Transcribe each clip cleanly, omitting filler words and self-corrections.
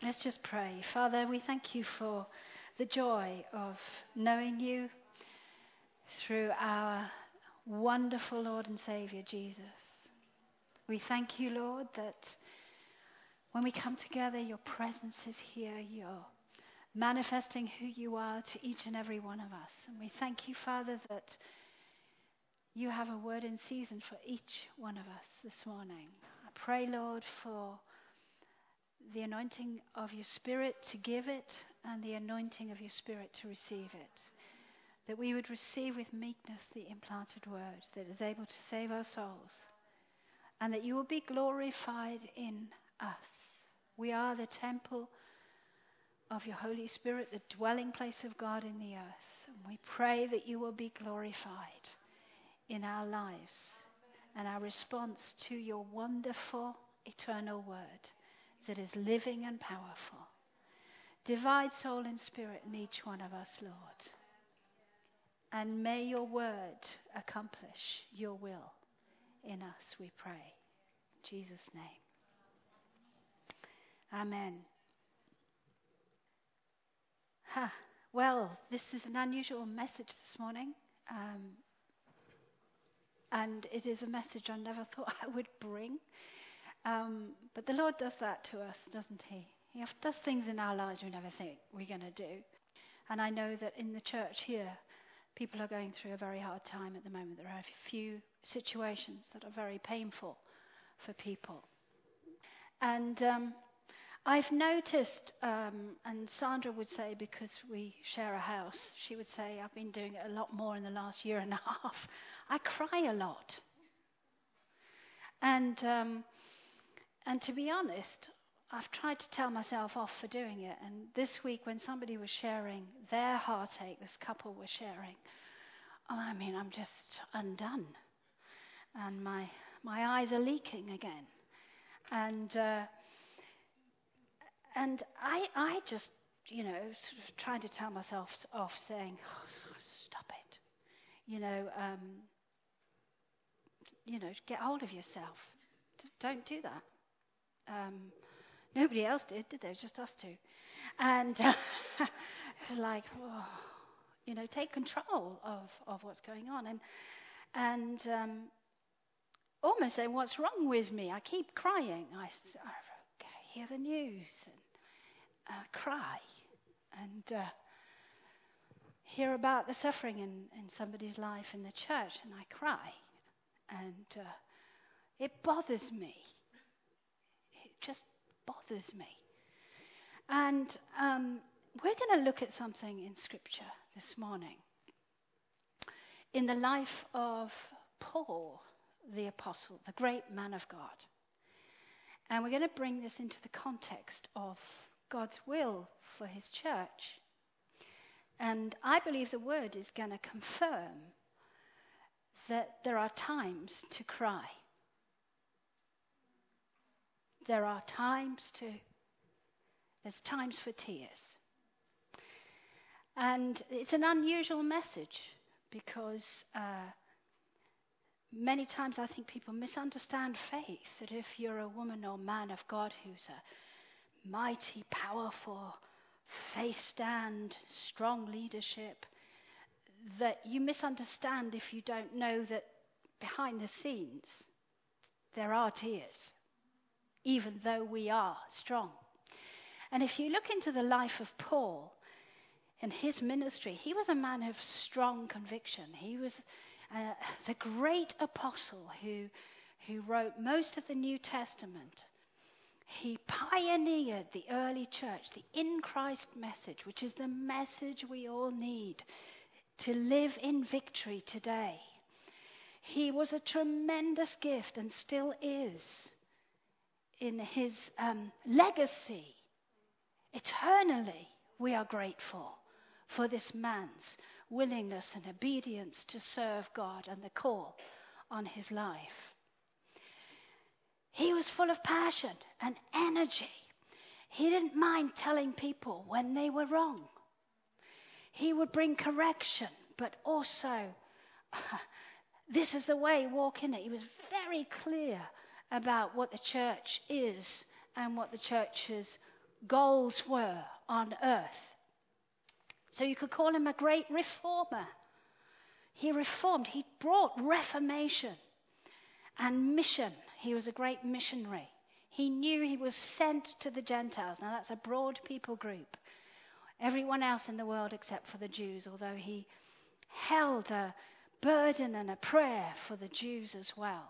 Let's just pray. Father, we thank you for the joy of knowing you through our wonderful Lord and Saviour, Jesus. We thank you, Lord, that when we come together, your presence is here. You're manifesting who you are to each and every one of us. And we thank you, Father, that you have a word in season for each one of us this morning. I pray, Lord, for the anointing of your Spirit to give it and the anointing of your Spirit to receive it. That we would receive with meekness the implanted word that is able to save our souls. And that you will be glorified in us. We are the temple of your Holy Spirit, the dwelling place of God in the earth. And we pray that you will be glorified in our lives and our response to your wonderful eternal word that is living and powerful. Divide soul and spirit in each one of us, Lord. And may your word accomplish your will in us, we pray. In Jesus' name. Amen. Well, this is an unusual message this morning. And it is a message I never thought I would bring. But the Lord does that to us, doesn't he? He does things in our lives we never think we're going to do. And I know that in the church here, people are going through a very hard time at the moment. There are a few situations that are very painful for people. And I've noticed, and Sandra would say, because we share a house, she would say, I've been doing it a lot more in the last year and a half. I cry a lot. And to be honest, I've tried to tell myself off for doing it. And this week when somebody was sharing their heartache, this couple was sharing, I'm just undone. And my eyes are leaking again. And I just, sort of trying to tell myself off, saying, stop it. Get hold of yourself. Don't do that. Nobody else did they? It was just us two. And it was like, take control of what's going on. And almost saying, what's wrong with me? I keep crying. I hear the news and cry. And hear about the suffering in somebody's life in the church, and I cry. And it bothers me. It just bothers me. And we're going to look at something in Scripture this morning. In the life of Paul, the apostle, the great man of God. And we're going to bring this into the context of God's will for his church. And I believe the word is going to confirm that there are times to cry. There's times for tears. And it's an unusual message because many times I think people misunderstand faith, that if you're a woman or man of God who's a mighty, powerful, faith stand, strong leadership, that you misunderstand if you don't know that behind the scenes there are tears, even though we are strong. And if you look into the life of Paul and his ministry, he was a man of strong conviction. He was the great apostle who wrote most of the New Testament. He pioneered the early church, the in Christ message, which is the message we all need to live in victory today. He was a tremendous gift and still is in his legacy. Eternally, we are grateful for this man's willingness and obedience to serve God and the call on his life. He was full of passion and energy. He didn't mind telling people when they were wrong. He would bring correction, but also, this is the way, walk in it. He was very clear about what the church is and what the church's goals were on earth. So you could call him a great reformer. He reformed. He brought reformation and mission. He was a great missionary. He knew he was sent to the Gentiles. Now that's a broad people group. Everyone else in the world except for the Jews, although he held a burden and a prayer for the Jews as well.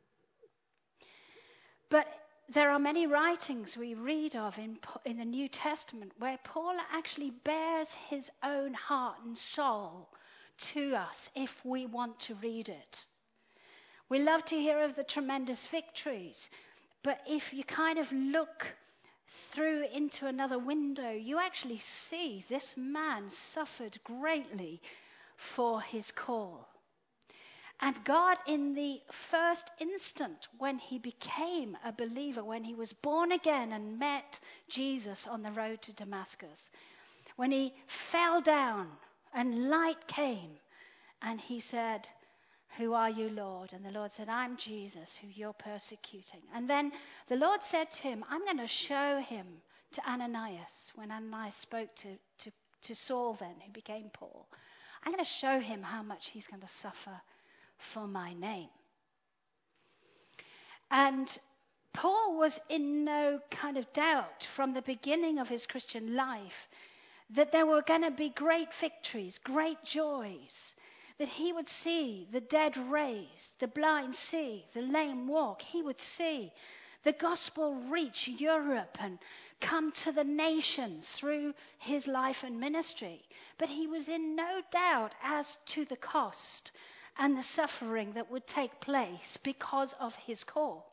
But there are many writings we read of in the New Testament where Paul actually bears his own heart and soul to us if we want to read it. We love to hear of the tremendous victories, but if you kind of look through into another window, you actually see this man suffered greatly for his call. And God, in the first instant when he became a believer, when he was born again and met Jesus on the road to Damascus, when he fell down and light came and he said, "Who are you, Lord?" And the Lord said, "I'm Jesus, who you're persecuting." And then the Lord said to him, "I'm going to show him to Ananias," when Ananias spoke to Saul then, who became Paul. "I'm going to show him how much he's going to suffer for my name." And Paul was in no kind of doubt from the beginning of his Christian life that there were going to be great victories, great joys, that he would see the dead raised, the blind see, the lame walk. He would see the gospel reach Europe and come to the nations through his life and ministry. But he was in no doubt as to the cost and the suffering that would take place because of his call.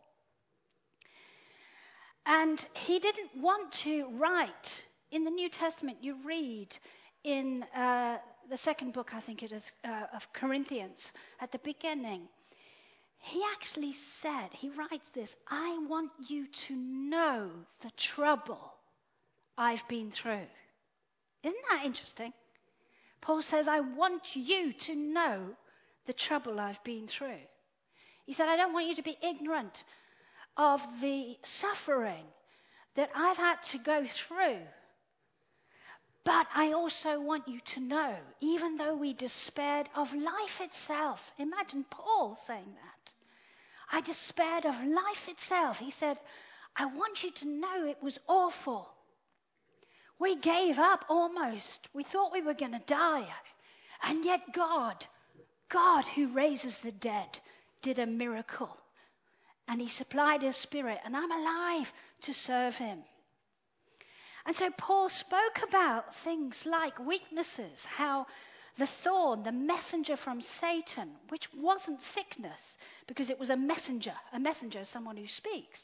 And he didn't want to write. In the New Testament, you read in the second book, I think it is, of Corinthians, at the beginning, he actually said, he writes this, "I want you to know the trouble I've been through." Isn't that interesting? Paul says, "I want you to know the trouble I've been through." He said, "I don't want you to be ignorant of the suffering that I've had to go through. But I also want you to know, even though we despaired of life itself." Imagine Paul saying that. "I despaired of life itself." He said, "I want you to know it was awful. We gave up almost. We thought we were going to die. And yet God who raises the dead, did a miracle. And he supplied his Spirit, and I'm alive to serve him." And so Paul spoke about things like weaknesses, how the thorn, the messenger from Satan, which wasn't sickness, because it was a messenger. A messenger is someone who speaks.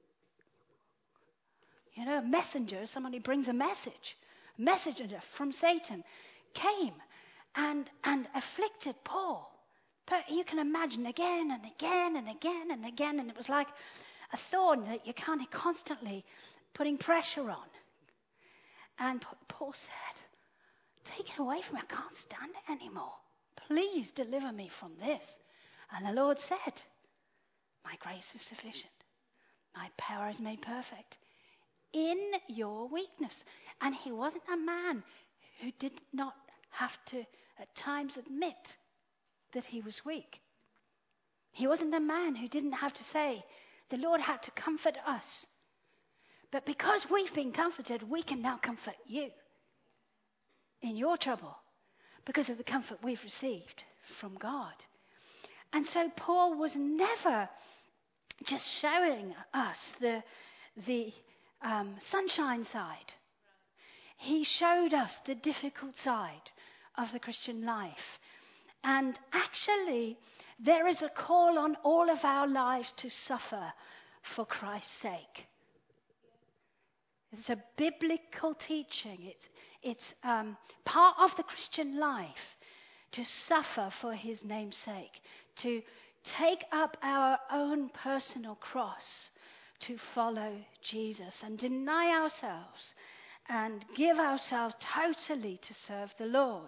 You know, a messenger is someone who brings a message. A messenger from Satan came and afflicted Paul. But you can imagine again and again and again and again, and it was like a thorn that you're kind of constantly putting pressure on. And Paul said, "Take it away from me. I can't stand it anymore. Please deliver me from this." And the Lord said, "My grace is sufficient. My power is made perfect in your weakness." And he wasn't a man who did not have to at times admit that he was weak. He wasn't a man who didn't have to say, "The Lord had to comfort us. But because we've been comforted, we can now comfort you in your trouble because of the comfort we've received from God." And so Paul was never just showing us the sunshine side. He showed us the difficult side of the Christian life. And actually, there is a call on all of our lives to suffer for Christ's sake. It's a biblical teaching. It's part of the Christian life to suffer for his name's sake, to take up our own personal cross to follow Jesus and deny ourselves and give ourselves totally to serve the Lord.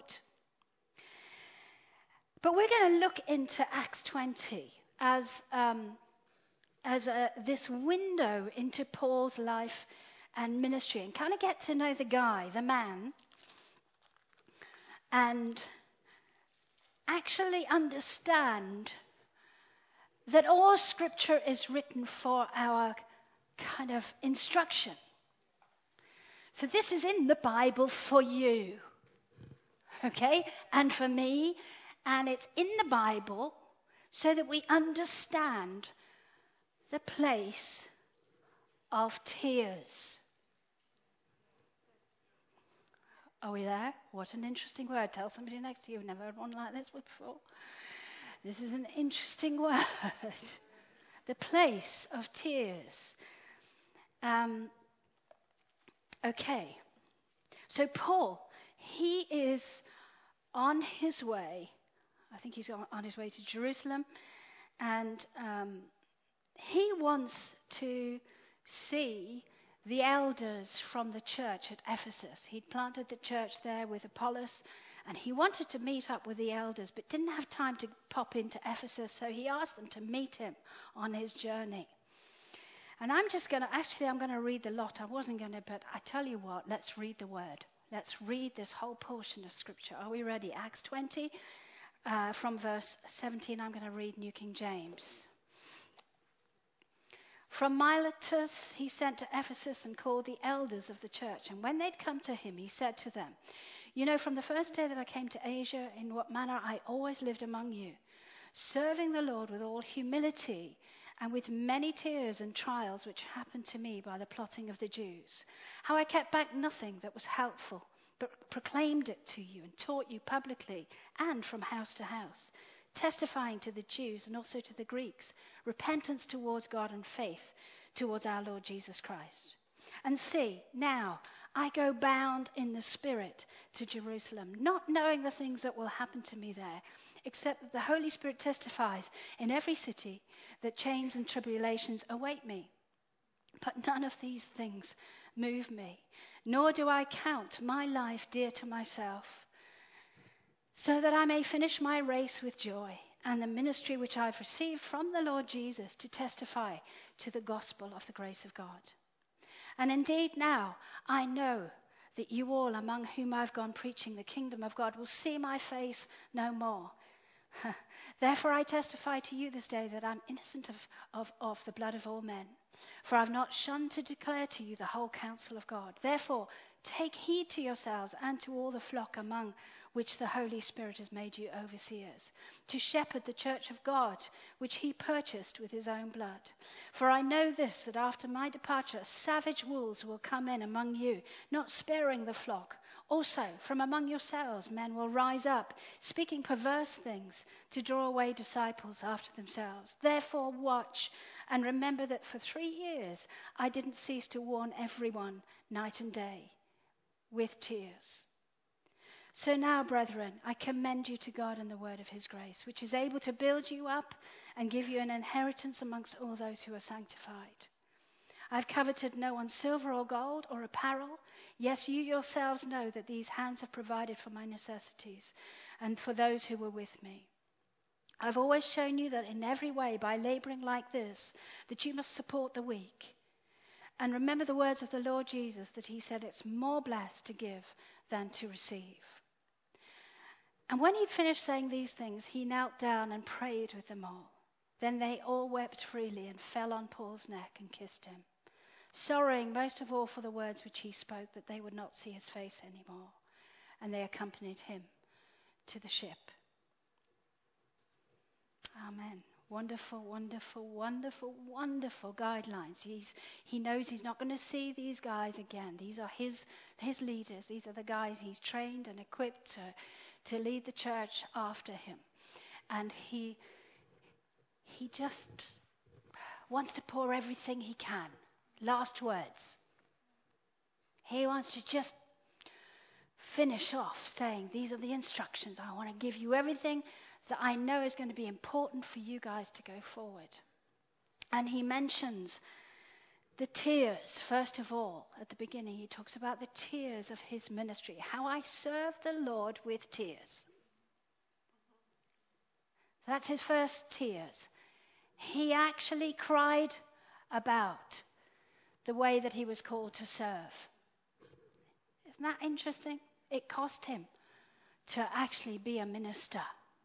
But we're going to look into Acts 20 as this window into Paul's life and ministry and kind of get to know the guy, the man, and actually understand that all Scripture is written for our kind of instruction. So this is in the Bible for you, okay, and for me, and it's in the Bible so that we understand the place of tears. Are we there? What an interesting word. Tell somebody next to you, never heard one like this before. This is an interesting word. The place of tears. Okay. So Paul, he is on his way. I think he's on his way to Jerusalem. And he wants to see the elders from the church at Ephesus. He'd planted the church there with Apollos, and he wanted to meet up with the elders, but didn't have time to pop into Ephesus, so he asked them to meet him on his journey. And I'm going to read the lot. I wasn't going to, but I tell you what, let's read the word. Let's read this whole portion of Scripture. Are we ready? Acts 20, from verse 17, I'm going to read New King James. From Miletus he sent to Ephesus and called the elders of the church. And when they'd come to him, he said to them, "You know, from the first day that I came to Asia, in what manner I always lived among you, serving the Lord with all humility and with many tears and trials which happened to me by the plotting of the Jews. How I kept back nothing that was helpful, but proclaimed it to you and taught you publicly and from house to house, testifying to the Jews and also to the Greeks, repentance towards God and faith towards our Lord Jesus Christ. And see, now I go bound in the Spirit to Jerusalem, not knowing the things that will happen to me there, except that the Holy Spirit testifies in every city that chains and tribulations await me. But none of these things move me, nor do I count my life dear to myself, so that I may finish my race with joy and the ministry which I've received from the Lord Jesus to testify to the gospel of the grace of God. And indeed now I know that you all among whom I've gone preaching the kingdom of God will see my face no more. Therefore I testify to you this day that I'm innocent of the blood of all men. For I've not shunned to declare to you the whole counsel of God. Therefore take heed to yourselves and to all the flock among which the Holy Spirit has made you overseers, to shepherd the church of God, which he purchased with his own blood. For I know this, that after my departure savage wolves will come in among you, not sparing the flock. Also, from among yourselves men will rise up, speaking perverse things, to draw away disciples after themselves. Therefore watch, and remember that for 3 years I didn't cease to warn everyone night and day with tears. So now, brethren, I commend you to God and the word of his grace, which is able to build you up and give you an inheritance amongst all those who are sanctified. I've coveted no one's silver or gold or apparel. Yes, you yourselves know that these hands have provided for my necessities and for those who were with me. I've always shown you that in every way, by laboring like this, that you must support the weak. And remember the words of the Lord Jesus, that he said it's more blessed to give than to receive. And when he'd finished saying these things, he knelt down and prayed with them all. Then they all wept freely and fell on Paul's neck and kissed him, sorrowing most of all for the words which he spoke, that they would not see his face anymore. And they accompanied him to the ship. Amen. Wonderful, wonderful, wonderful, wonderful guidelines. He knows he's not going to see these guys again. These are his leaders. These are the guys he's trained and equipped to lead the church after him. And he just wants to pour everything he can. Last words. He wants to just finish off saying, these are the instructions. I want to give you everything that I know is going to be important for you guys to go forward. And he mentions the tears, first of all. At the beginning, he talks about the tears of his ministry. How I serve the Lord with tears. That's his first tears. He actually cried about the way that he was called to serve. Isn't that interesting? It cost him to actually be a minister.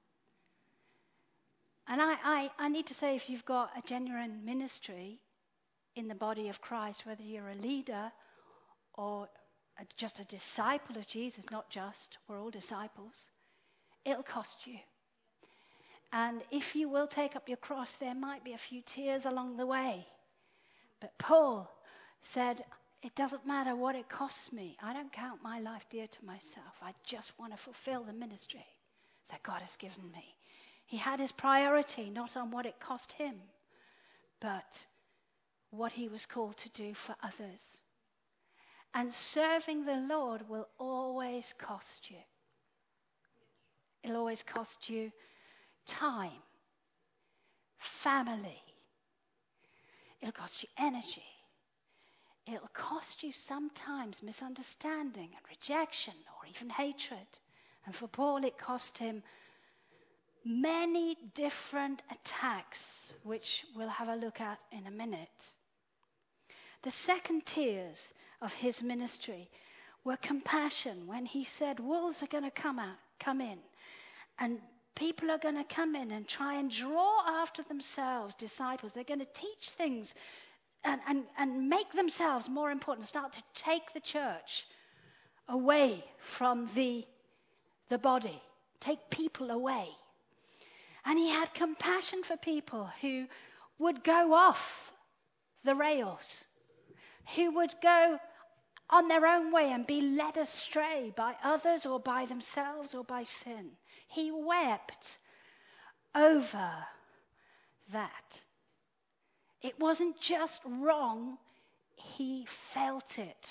And I need to say, if you've got a genuine ministry in the body of Christ, whether you're a leader or just a disciple of Jesus, not just, we're all disciples, it'll cost you. And if you will take up your cross, there might be a few tears along the way. But Paul said, it doesn't matter what it costs me. I don't count my life dear to myself. I just want to fulfill the ministry that God has given me. He had his priority not on what it cost him, but what he was called to do for others. And serving the Lord will always cost you. It'll always cost you time, family. It'll cost you energy. It'll cost you sometimes misunderstanding and rejection or even hatred. And for Paul, it cost him many different attacks, which we'll have a look at in a minute. The second tiers of his ministry were compassion, when he said wolves are going to come in, and people are going to come in and try and draw after themselves disciples. They're going to teach things and make themselves more important, start to take the church away from the body, take people away. And he had compassion for people who would go off the rails, who would go on their own way and be led astray by others or by themselves or by sin. He wept over that. It wasn't just wrong, he felt it.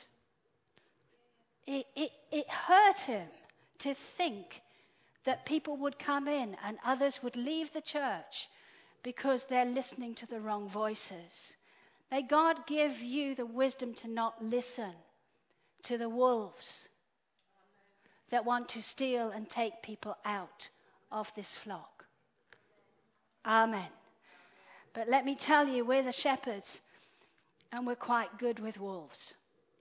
It hurt him to think that people would come in and others would leave the church because they're listening to the wrong voices. May God give you the wisdom to not listen to the wolves that want to steal and take people out of this flock. Amen. But let me tell you, we're the shepherds and we're quite good with wolves.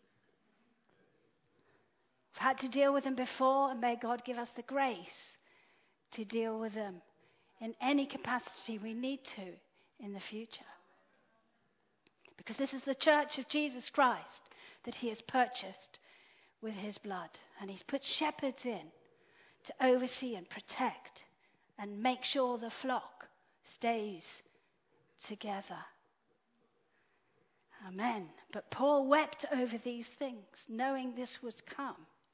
We've had to deal with them before, and may God give us the grace to deal with them in any capacity we need to in the future. Because this is the church of Jesus Christ that he has purchased with his blood. And he's put shepherds in to oversee and protect and make sure the flock stays together. Amen. But Paul wept over these things, knowing this would come.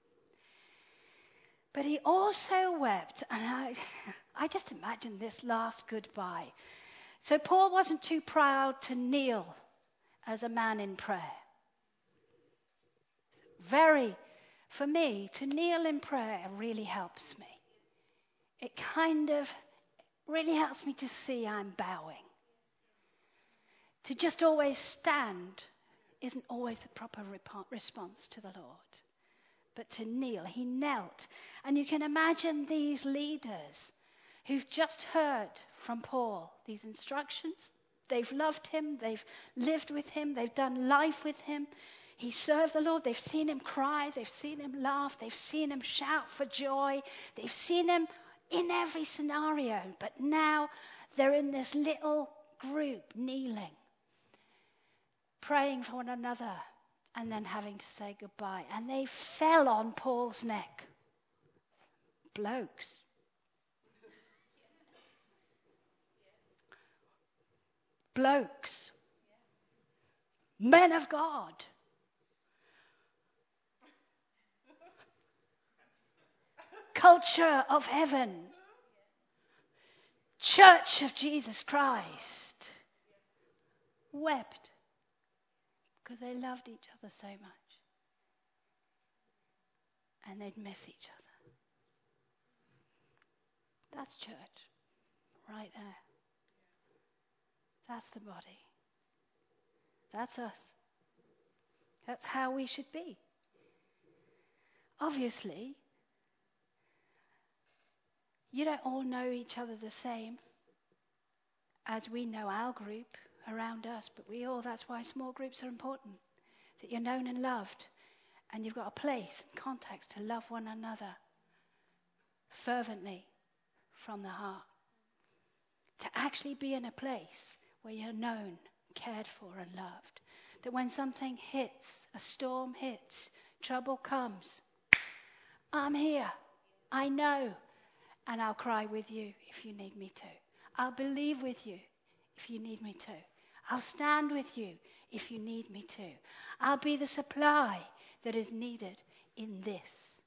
But he also wept, and I just imagine this last goodbye. So Paul wasn't too proud to kneel as a man in prayer. For me, to kneel in prayer really helps me. It kind of really helps me to see I'm bowing. To just always stand isn't always the proper response to the Lord. But to kneel, he knelt. And you can imagine these leaders who've just heard from Paul these instructions. They've loved him, they've lived with him, they've done life with him. He served the Lord. They've seen him cry, they've seen him laugh, they've seen him shout for joy. They've seen him in every scenario. But now they're in this little group kneeling, praying for one another, and then having to say goodbye. And they fell on Paul's neck. Blokes. Blokes. Men of God. Culture of heaven. Church of Jesus Christ. Wept because they loved each other so much. And they'd miss each other. That's church. Right there. That's the body. That's us. That's how we should be. Obviously, you don't all know each other the same as we know our group around us, but that's why small groups are important. that you're known and loved, and you've got a place and context to love one another fervently from the heart. To actually be in a place where you're known, cared for and loved. That when something hits, a storm hits, trouble comes, I'm here, I know, and I'll cry with you if you need me to. I'll believe with you if you need me to. I'll stand with you if you need me to. I'll be the supply that is needed in this.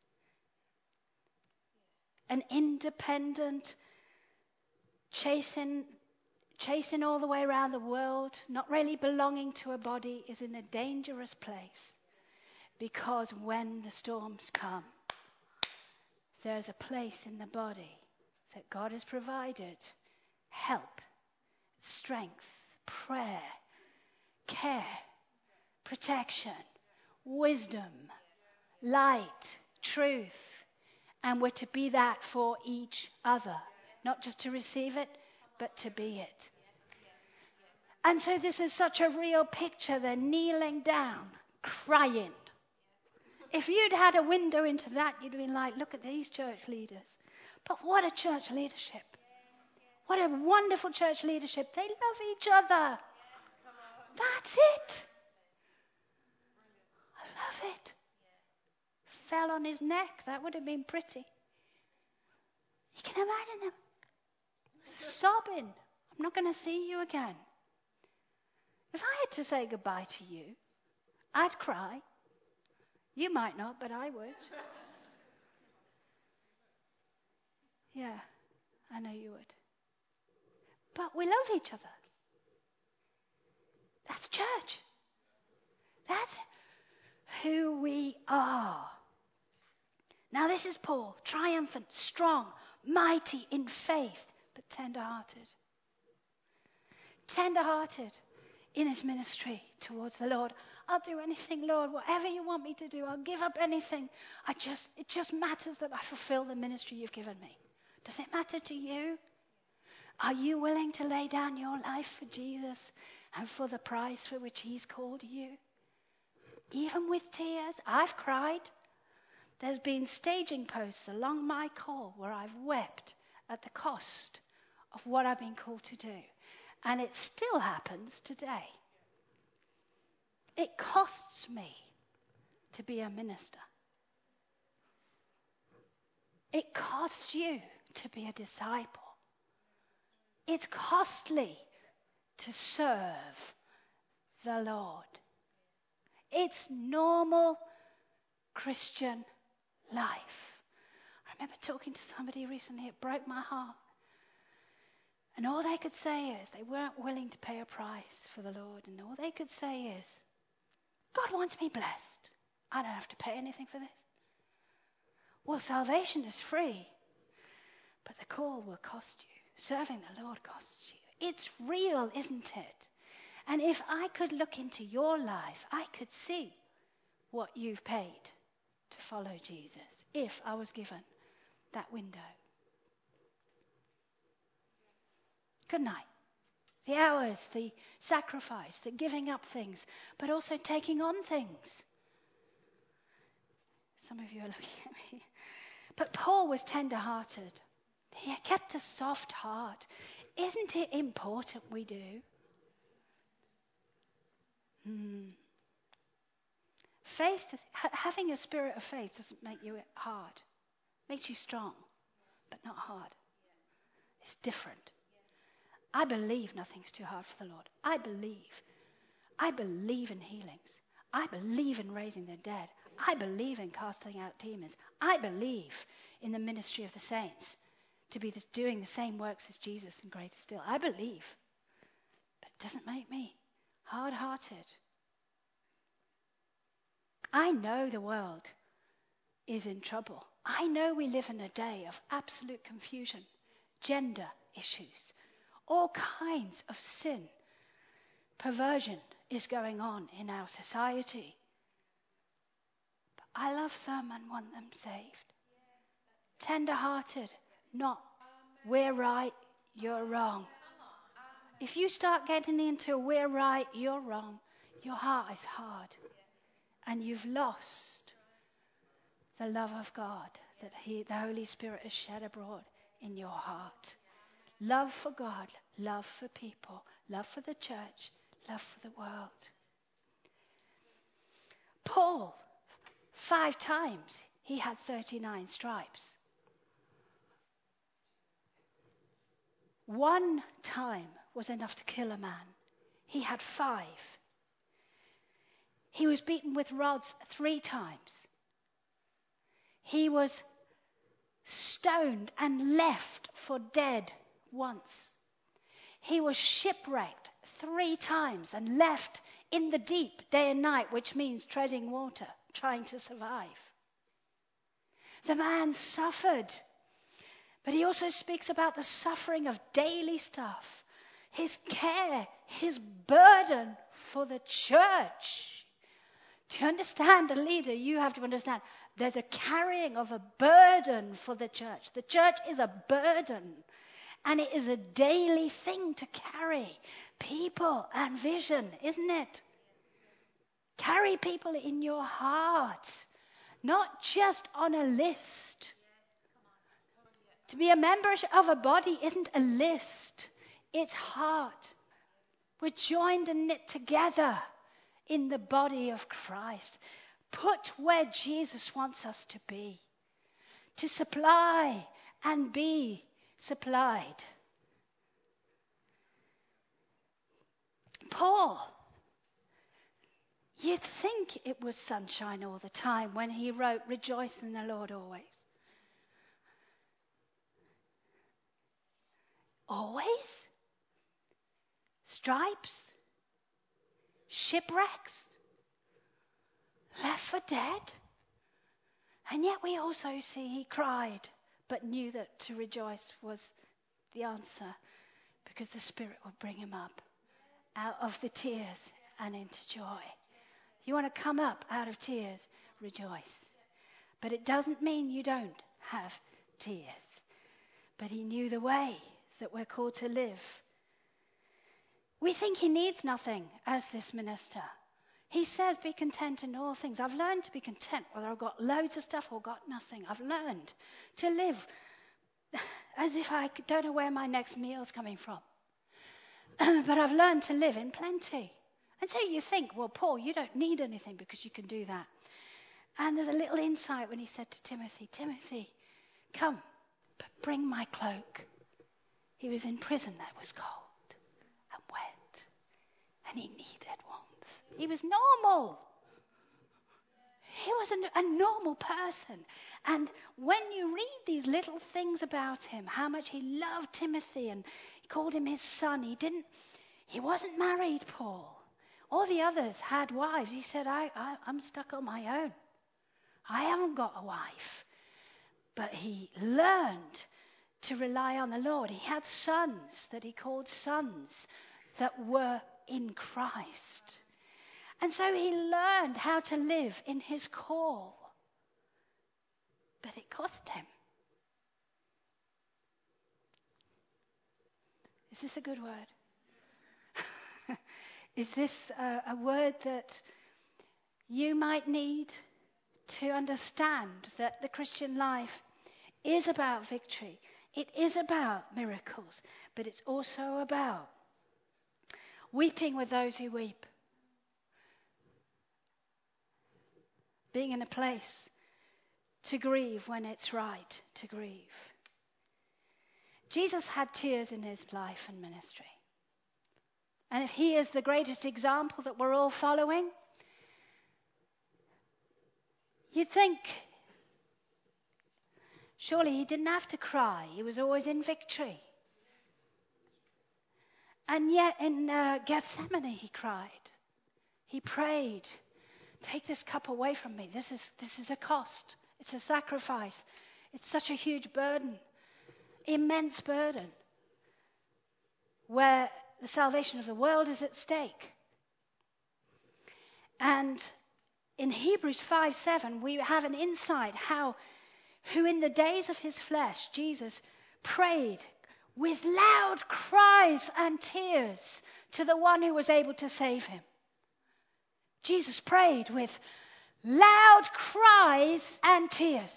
An independent, chasing all the way around the world, not really belonging to a body, is in a dangerous place. Because when the storms come, there's a place in the body that God has provided help, strength, prayer, care, protection, wisdom, light, truth. And we're to be that for each other. Not just to receive it, but to be it. And so this is such a real picture. They're kneeling down, crying. If you'd had a window into that, you'd have been like, look at these church leaders. But what a church leadership. What a wonderful church leadership. They love each other. That's it. I love it. Fell on his neck. That would have been pretty. You can imagine them sobbing. I'm not going to see you again. If I had to say goodbye to you, I'd cry. You might not, but I would. Yeah, I know you would. But we love each other. That's church. That's who we are. Now this is Paul, triumphant, strong, mighty in faith, but tender-hearted. Tender-hearted in his ministry towards the Lord. I'll do anything, Lord, whatever you want me to do. I'll give up anything. It just matters that I fulfill the ministry you've given me. Does it matter to you? Are you willing to lay down your life for Jesus and for the price for which he's called you? Even with tears, I've cried. There's been staging posts along my call where I've wept at the cost of what I've been called to do. And it still happens today. It costs me to be a minister. It costs you to be a disciple. It's costly to serve the Lord. It's normal Christian life. I remember talking to somebody recently, it broke my heart. And all they could say is they weren't willing to pay a price for the Lord. And all they could say is, God wants me blessed. I don't have to pay anything for this. Well, salvation is free, but the call will cost you. Serving the Lord costs you. It's real, isn't it? And if I could look into your life, I could see what you've paid to follow Jesus, if I was given that window. Good night. The hours, the sacrifice, the giving up things, but also taking on things. Some of you are looking at me. But Paul was tender-hearted. He kept a soft heart. Isn't it important we do? Faith, having a spirit of faith doesn't make you hard. It makes you strong, but not hard. It's different. I believe nothing's too hard for the Lord. I believe in healings. I believe in raising the dead. I believe in casting out demons. I believe in the ministry of the saints to be doing the same works as Jesus and greater still. I believe. But it doesn't make me hard-hearted. I know the world is in trouble. I know we live in a day of absolute confusion, gender issues, all kinds of sin. Perversion is going on in our society. But I love them and want them saved. Tender-hearted, not we're right, you're wrong. If you start getting into we're right, you're wrong, your heart is hard. and you've lost the love of God that the Holy Spirit has shed abroad in your heart. Love for God, love for people, love for the church, love for the world. Paul, 5 times, he had 39 stripes. 1 time was enough to kill a man. He had 5. He was beaten with rods 3 times. He was stoned and left for dead once. He was shipwrecked 3 times and left in the deep day and night, which means treading water, trying to survive. The man suffered, but he also speaks about the suffering of daily stuff, his care, his burden for the church. To understand a leader, you have to understand there's a carrying of a burden for the church. The church is a burden, and it is a daily thing to carry people and vision, isn't it? Carry people in your heart, not just on a list. To be a member of a body isn't a list, it's heart. We're joined and knit together in the body of Christ, put where Jesus wants us to be, to supply and be supplied. Paul, you'd think it was sunshine all the time when he wrote, "Rejoice in the Lord always." Always? Stripes? Shipwrecks? Left for dead? And yet we also see he cried, but knew that to rejoice was the answer, because the Spirit will bring him up out of the tears and into joy. You want to come up out of tears, rejoice. But it doesn't mean you don't have tears. But he knew the way that we're called to live. We think he needs nothing as this minister. He says, be content in all things. I've learned to be content whether I've got loads of stuff or got nothing. I've learned to live as if I don't know where my next meal's coming from. But I've learned to live in plenty. And so you think, well, Paul, you don't need anything because you can do that. And there's a little insight when he said to Timothy, "Timothy, come, bring my cloak." He was in prison that was cold and wet, and he needed warmth. He was normal. He was a normal person. And when you read these little things about him, how much he loved Timothy and he called him his son. He wasn't married, Paul. All the others had wives. He said, I'm stuck on my own. I haven't got a wife. But he learned to rely on the Lord. He had sons that he called sons that were in Christ. And so he learned how to live in his call. But it cost him. Is this a good word? Is this a word that you might need to understand that the Christian life is about victory? It is about miracles, but it's also about weeping with those who weep. Being in a place to grieve when it's right to grieve. Jesus had tears in his life and ministry. And if he is the greatest example that we're all following, you'd think, surely he didn't have to cry. He was always in victory. And yet in Gethsemane he cried. He prayed, "Take this cup away from me. This is a cost. It's a sacrifice. It's such a huge burden, immense burden, where the salvation of the world is at stake." And in Hebrews 5:7, we have an insight who in the days of his flesh, Jesus prayed with loud cries and tears to the one who was able to save him. Jesus prayed with Loud cries and tears.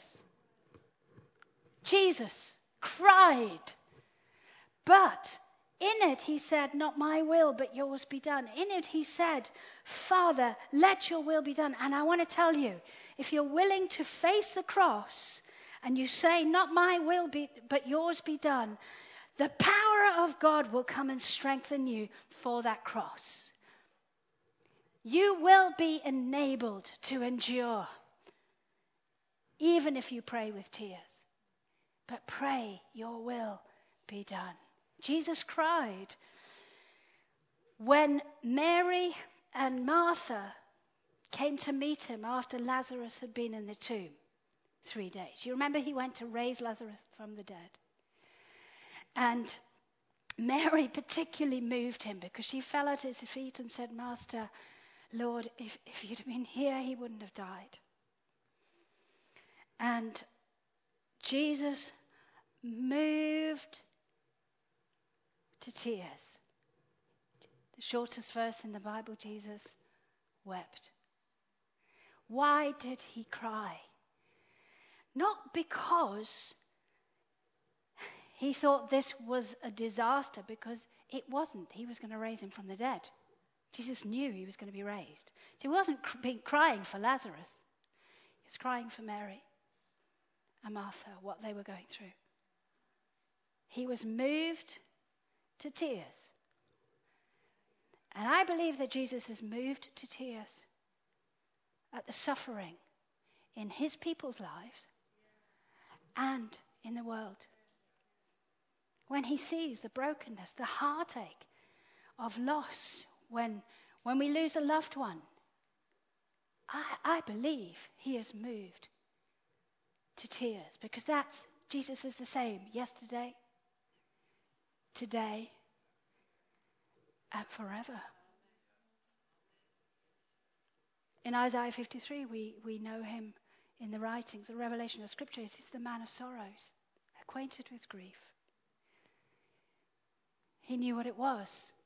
Jesus cried. But in it he said, not my will, but yours be done. In it he said, Father, let your will be done. And I want to tell you, if you're willing to face the cross and you say, not my will, but yours be done, the power of God will come and strengthen you for that cross. You will be enabled to endure, even if you pray with tears. But pray, your will be done. Jesus cried when Mary and Martha came to meet him after Lazarus had been in the tomb 3 days. You remember he went to raise Lazarus from the dead. And Mary particularly moved him because she fell at his feet and said, Master, Lord, if you'd have been here, he wouldn't have died. And Jesus moved to tears. The shortest verse in the Bible, Jesus wept. Why did he cry? Not because he thought this was a disaster, because it wasn't. He was going to raise him from the dead. Jesus knew he was going to be raised. So he wasn't crying for Lazarus. He was crying for Mary and Martha, what they were going through. He was moved to tears. And I believe that Jesus is moved to tears at the suffering in his people's lives and in the world. When he sees the brokenness, the heartache of loss, when we lose a loved one, I believe he is moved to tears, because Jesus is the same yesterday, today, and forever. In Isaiah 53, we know him in the writings, the revelation of Scripture. He's the man of sorrows, acquainted with grief. He knew what it was.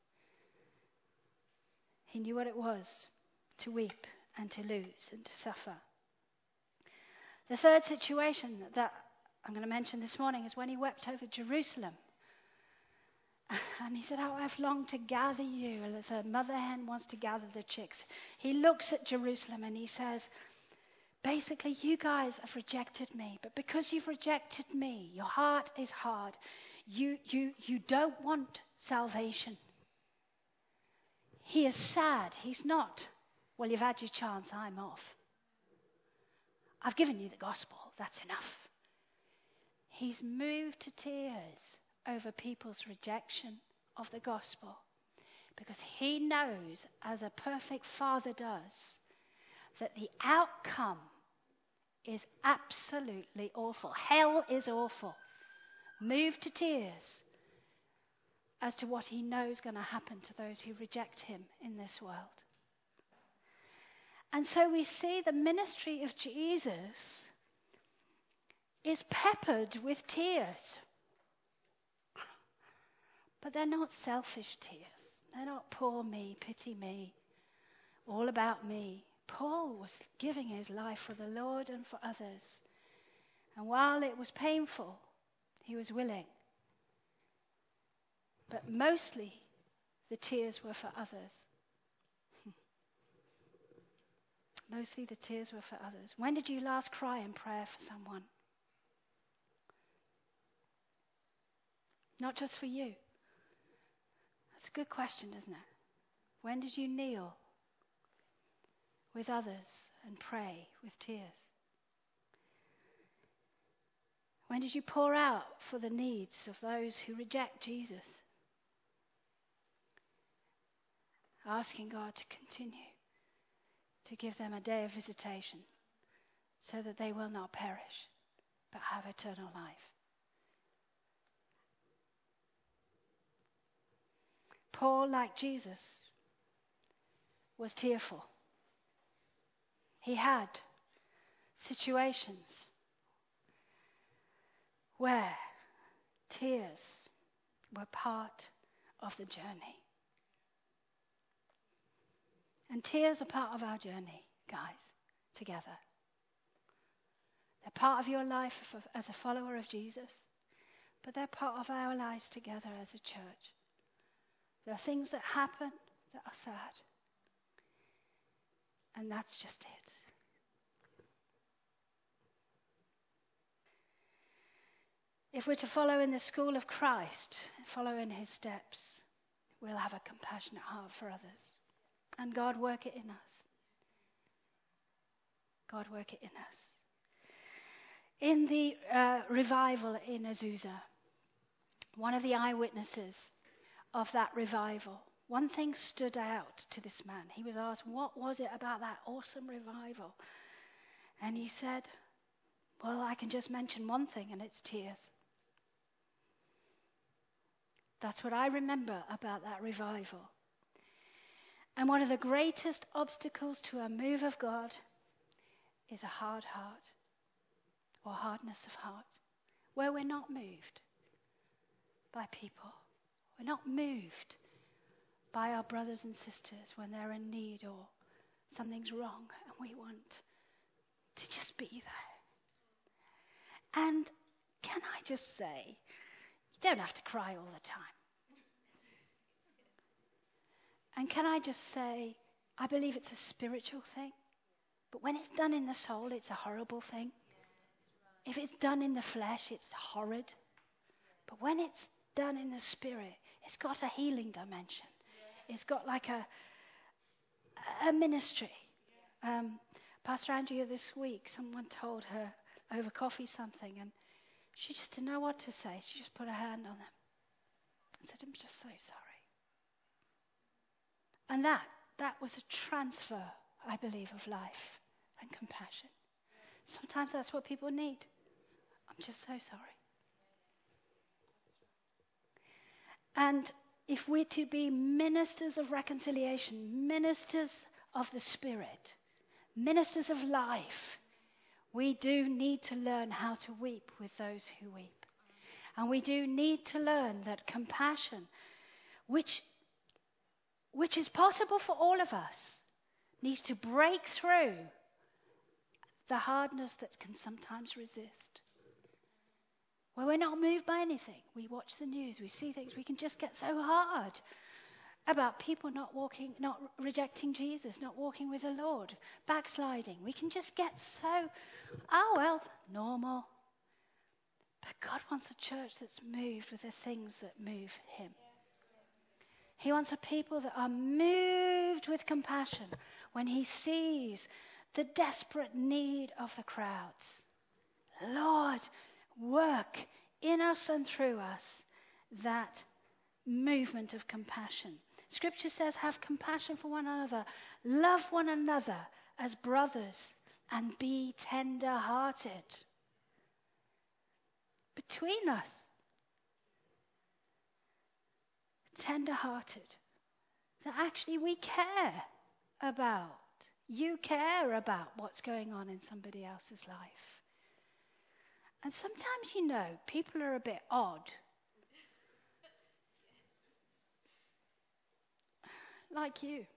He knew what it was to weep and to lose and to suffer. The third situation that I'm going to mention this morning is when he wept over Jerusalem. And he said, I've longed to gather you as a mother hen wants to gather the chicks. He looks at Jerusalem and he says, basically, you guys have rejected me. But because you've rejected me, your heart is hard. You don't want salvation. He is sad. He's not, well, you've had your chance, I'm off. I've given you the gospel. That's enough. He's moved to tears over people's rejection of the gospel, because he knows, as a perfect father does, that the outcome is absolutely awful. Hell is awful. Moved to tears as to what he knows is going to happen to those who reject him in this world. And so we see the ministry of Jesus is peppered with tears. But they're not selfish tears. They're not poor me, pity me, all about me. Paul was giving his life for the Lord and for others. And while it was painful, he was willing. But mostly the tears were for others. Mostly the tears were for others. When did you last cry in prayer for someone? Not just for you. That's a good question, isn't it? When did you kneel with others and pray with tears? When did you pour out for the needs of those who reject Jesus? Asking God to continue to give them a day of visitation so that they will not perish but have eternal life. Paul, like Jesus, was tearful. He had situations where tears were part of the journey. And tears are part of our journey, guys. together. They're part of your life as a follower of Jesus, but they're part of our lives together as a church. There are things that happen that are sad, and that's just it. If we're to follow in the school of Christ, follow in his steps, we'll have a compassionate heart for others. And God work it in us. God work it in us. In the revival in Azusa, one of the eyewitnesses of that revival, one thing stood out to this man. He was asked, what was it about that awesome revival? And he said, well, I can just mention one thing, and it's tears. That's what I remember about that revival. And one of the greatest obstacles to a move of God is a hard heart or hardness of heart, where we're not moved by people. We're not moved by our brothers and sisters when they're in need or something's wrong, and we want to just be there. And can I just say, you don't have to cry all the time. And can I just say, I believe it's a spiritual thing. But when it's done in the soul, it's a horrible thing. If it's done in the flesh, it's horrid. But when it's done in the spirit, it's got a healing dimension. It's got like a ministry. Pastor Andrea this week, someone told her over coffee something, and she just didn't know what to say. She just put her hand on them and said, I'm just so sorry. And that was a transfer, I believe, of life and compassion. Sometimes that's what people need. I'm just so sorry. And if we're to be ministers of reconciliation, ministers of the Spirit, ministers of life, we do need to learn how to weep with those who weep. And we do need to learn that compassion, which is possible for all of us, needs to break through the hardness that can sometimes resist. Where we're not moved by anything. We watch the news, we see things, we can just get so hard about people not rejecting Jesus, not walking with the Lord, backsliding. We can just get so, normal. But God wants a church that's moved with the things that move him. He wants a people that are moved with compassion when he sees the desperate need of the crowds. Lord, work in us and through us that movement of compassion. Scripture says, have compassion for one another. Love one another as brothers and be tender-hearted. Between us. Tender-hearted. That actually we care about. You care about what's going on in somebody else's life. And sometimes, people are a bit odd. Like you.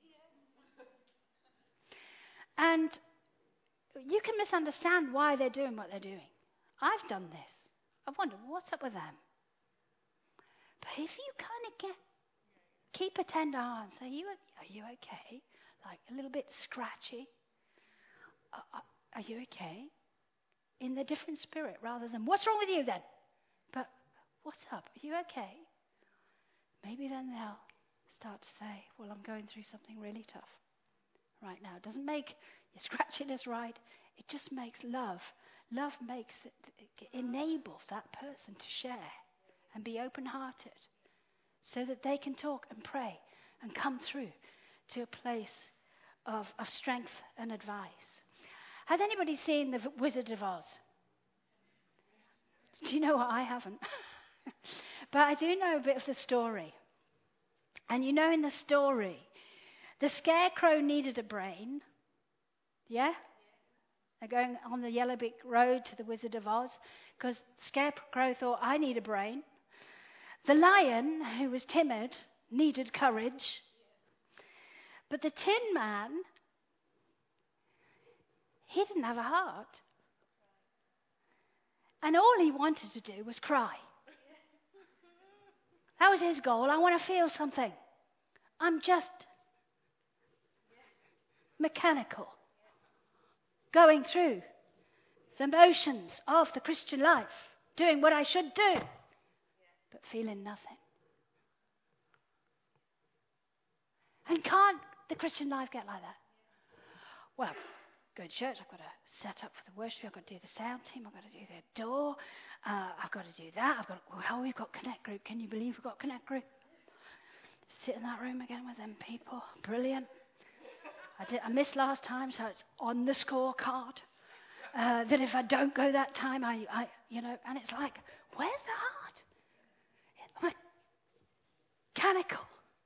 And you can misunderstand why they're doing what they're doing. I've done this. I've wondered, what's up with them? But if you kind of keep a tender heart and say, are you okay? Like a little bit scratchy. Are you okay? In the different spirit rather than, what's wrong with you then? But what's up? Are you okay? Maybe then they'll start to say, well, I'm going through something really tough right now. It doesn't make your scratchiness right. It just makes love. Love it enables that person to share and be open-hearted so that they can talk and pray and come through to a place of strength and advice. Has anybody seen The Wizard of Oz? Do you know what? I haven't. But I do know a bit of the story. And in the story, the scarecrow needed a brain. Yeah? They're going on the yellow brick road to the Wizard of Oz because the scarecrow thought, I need a brain. The lion, who was timid, needed courage. But the Tin Man, He didn't have a heart. And all he wanted to do was cry. That was his goal. I want to feel something. I'm just mechanical, going through the motions of the Christian life, doing what I should do, but feeling nothing. And can't the Christian life get like that? Well, go to church, I've got to set up for the worship, I've got to do the sound team, I've got to do the door, I've got to do that, we've got Connect Group. Can you believe we've got Connect Group? Sit in that room again with them people. Brilliant. I missed last time, so it's on the scorecard. That if I don't go that time, and it's like, where's the heart? Mechanical.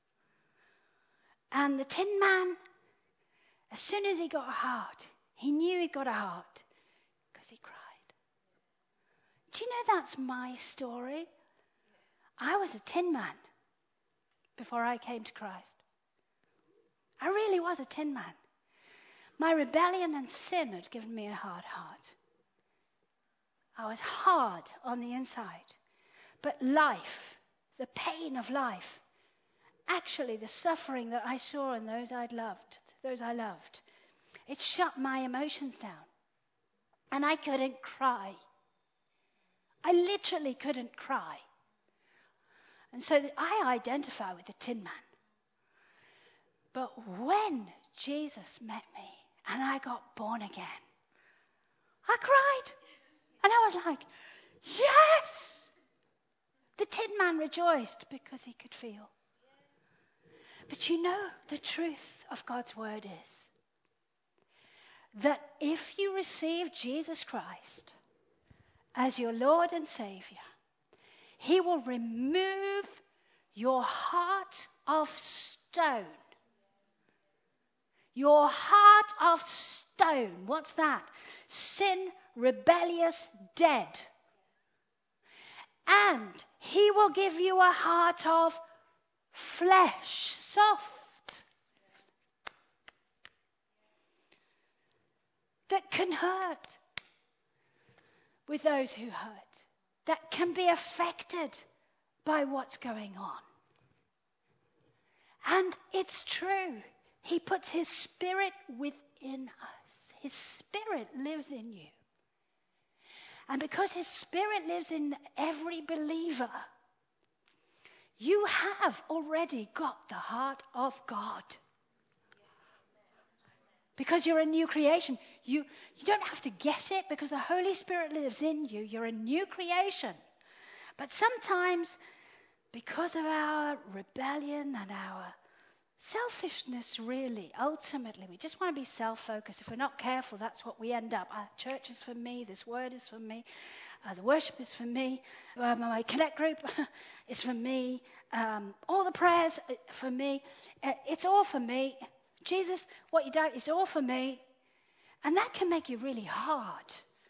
And the Tin Man, as soon as he got a heart, he knew he got a heart because he cried. Do you know that's my story? I was a Tin Man before I came to Christ. I really was a Tin Man. My rebellion and sin had given me a hard heart. I was hard on the inside. But life, the pain of life, actually the suffering that I saw in those I loved, it shut my emotions down. And I couldn't cry. I literally couldn't cry. And so I identify with the Tin Man. But when Jesus met me and I got born again, I cried. And I was like, yes! The Tin Man rejoiced because he could feel. But you know, the truth of God's word is that if you receive Jesus Christ as your Lord and Savior, he will remove your heart of stone. Your heart of stone. What's that? Sin, rebellious, dead. And he will give you a heart of flesh, soft. That can hurt with those who hurt. That can be affected by what's going on. And it's true. He puts his spirit within us. His spirit lives in you. And because his spirit lives in every believer, you have already got the heart of God. Because you're a new creation. You don't have to guess it because the Holy Spirit lives in you. You're a new creation. But sometimes, because of our rebellion and our selfishness, really, ultimately, we just want to be self-focused. If we're not careful, that's what we end up. Church is for me. This word is for me. The worship is for me. My Connect Group is for me. All the prayers for me. It's all for me. Jesus, what you do is all for me. And that can make you really hard.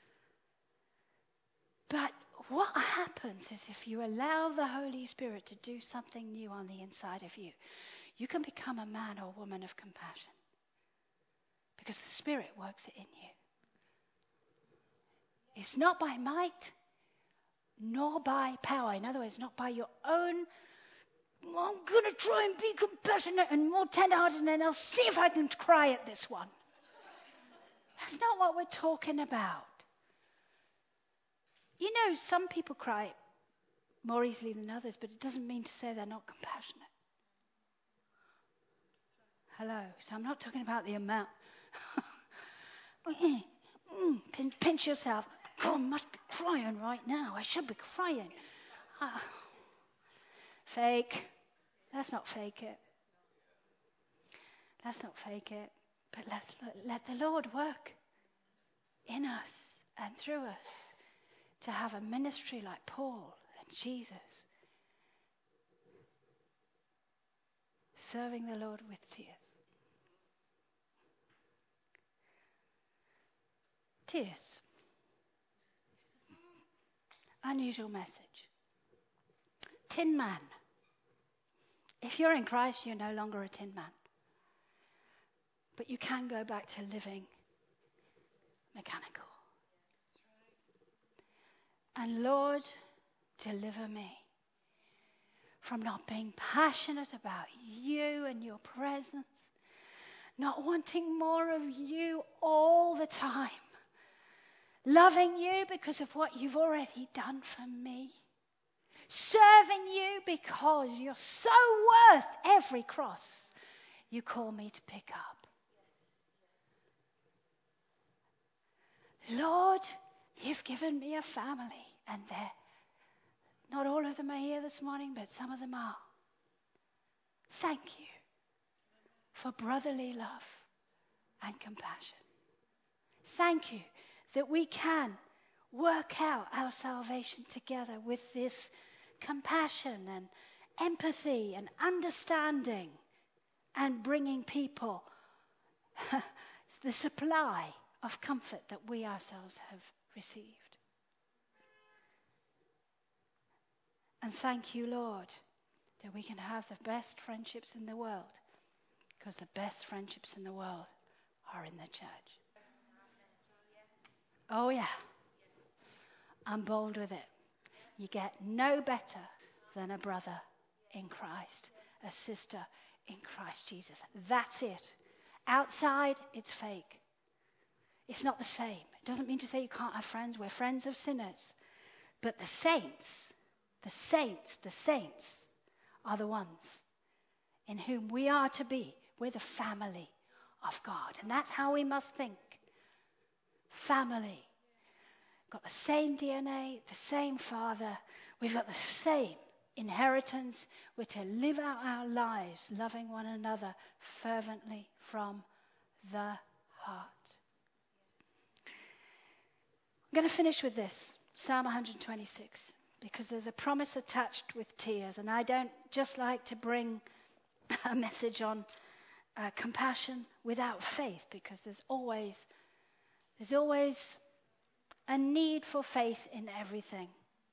But what happens is if you allow the Holy Spirit to do something new on the inside of you, you can become a man or woman of compassion. Because the Spirit works it in you. It's not by might, nor by power. In other words, not by your own, I'm going to try and be compassionate and more tender-hearted, and then I'll see if I can cry at this one. That's not what we're talking about. You know, some people cry more easily than others, but it doesn't mean to say they're not compassionate. Hello. So I'm not talking about the amount. Pinch yourself. God, I must be crying right now. I should be crying. Fake. Let's not fake it. Let's not fake it. But let's let the Lord work in us and through us to have a ministry like Paul and Jesus, serving the Lord with tears. Tears. Unusual message. Tin Man. If you're in Christ, you're no longer a Tin Man. But you can go back to living mechanical. And Lord, deliver me from not being passionate about you and your presence, not wanting more of you all the time, loving you because of what you've already done for me, serving you because you're so worth every cross you call me to pick up. Lord, you've given me a family, and not all of them are here this morning, but some of them are. Thank you for brotherly love and compassion. Thank you that we can work out our salvation together with this compassion and empathy and understanding and bringing people the supply of comfort that we ourselves have received. And thank you, Lord, that we can have the best friendships in the world, because the best friendships in the world are in the church. Oh yeah, I'm bold with it. You get no better than a brother in Christ, a sister in Christ Jesus. That's it. Outside, it's fake. It's not the same. It doesn't mean to say you can't have friends. We're friends of sinners. But the saints are the ones in whom we are to be. We're the family of God. And that's how we must think. Family. Got the same DNA, the same Father. We've got the same inheritance. We're to live out our lives loving one another fervently from the heart. I'm going to finish with this, Psalm 126, because there's a promise attached with tears, and I don't just like to bring a message on compassion without faith, because there's always a need for faith in everything.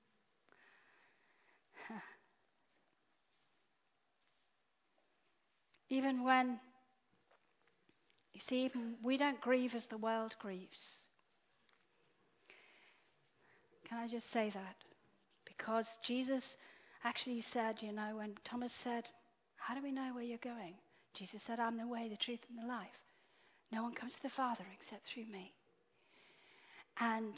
Even when, you see, even we don't grieve as the world grieves. Can I just say that? Because Jesus actually said, when Thomas said, how do we know where you're going? Jesus said, I'm the way, the truth, and the life. No one comes to the Father except through me. And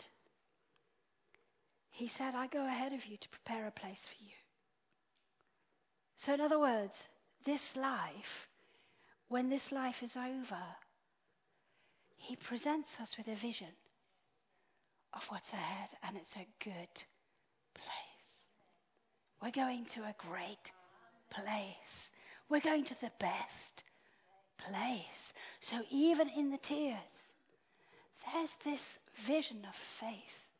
he said, I go ahead of you to prepare a place for you. So in other words, this life, when this life is over, he presents us with a vision of what's ahead, and it's a good place. We're going to a great place. We're going to the best place. So even in the tears, there's this vision of faith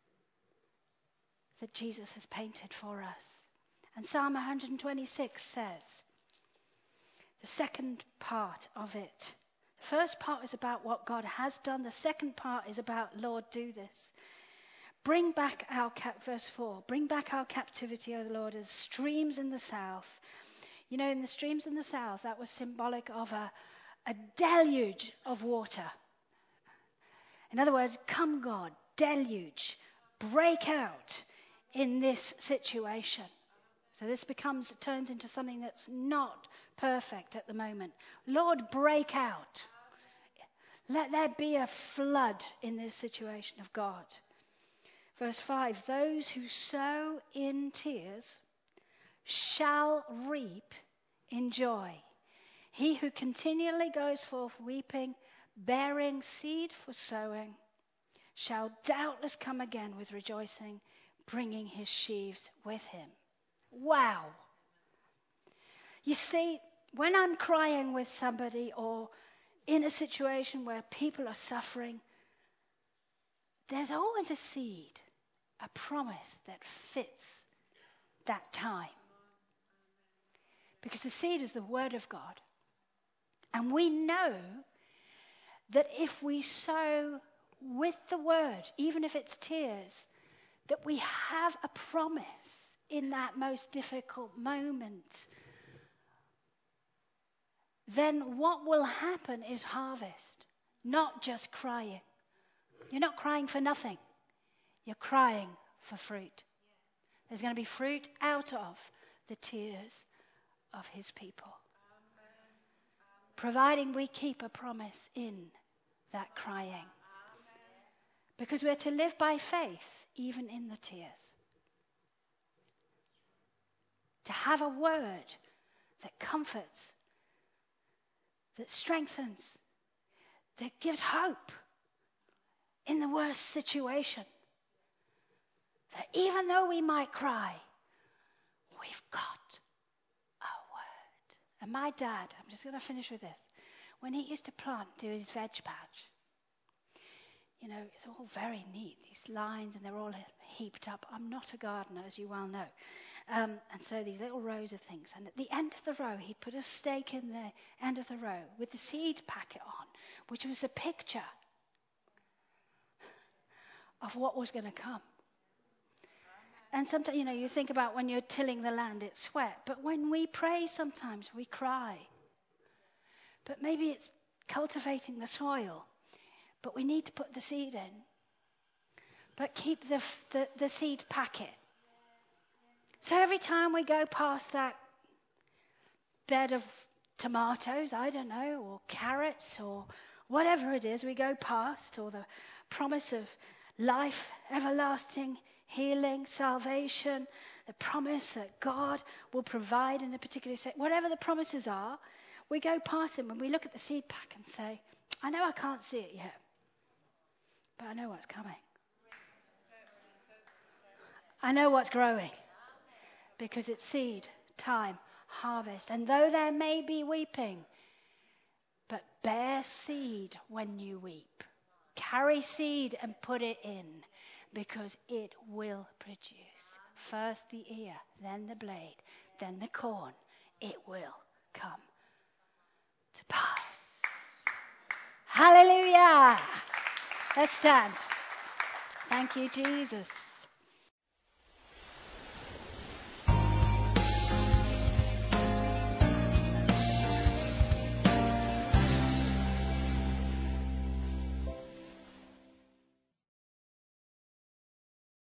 that Jesus has painted for us. And Psalm 126 says, the second part of it. The first part is about what God has done. The second part is about, Lord, do this. Bring back verse 4, bring back our captivity, O Lord, as streams in the south. In the streams in the south, that was symbolic of a deluge of water. In other words, come God, deluge, break out in this situation. So this turns into something that's not perfect at the moment. Lord, break out. Let there be a flood in this situation of God. Verse 5, those who sow in tears shall reap in joy. He who continually goes forth weeping, bearing seed for sowing, shall doubtless come again with rejoicing, bringing his sheaves with him. Wow. You see, when I'm crying with somebody or in a situation where people are suffering, there's always a seed, a promise that fits that time. Because the seed is the Word of God. And we know that if we sow with the Word, even if it's tears, that we have a promise in that most difficult moment. Then what will happen is harvest, not just crying, You're not crying for nothing. You're crying for fruit. There's going to be fruit out of the tears of his people. Providing we keep a promise in that crying. Because we're to live by faith, even in the tears. To have a word that comforts, that strengthens, that gives hope in the worst situation. That even though we might cry, we've got a word. And my dad, I'm just going to finish with this. When he used to do his veg patch, it's all very neat, these lines, and they're all heaped up. I'm not a gardener, as you well know. And so these little rows of things. And at the end of the row, he'd put a stake in the end of the row with the seed packet on, which was a picture of what was going to come. And sometimes, you think about when you're tilling the land, it's sweat. But when we pray, sometimes we cry. But maybe it's cultivating the soil. But we need to put the seed in. But keep the seed packet. So every time we go past that bed of tomatoes, I don't know, or carrots, or whatever it is we go past, or the promise of life, everlasting healing, salvation, the promise that God will provide in a particular set, whatever the promises are, we go past them and we look at the seed pack and say, I know I can't see it yet, but I know what's coming. I know what's growing because it's seed, time, harvest. And though there may be weeping, but bear seed when you weep. Carry seed and put it in, because it will produce. First the ear, then the blade, then the corn. It will come to pass. Hallelujah! Let's stand. Thank you, Jesus.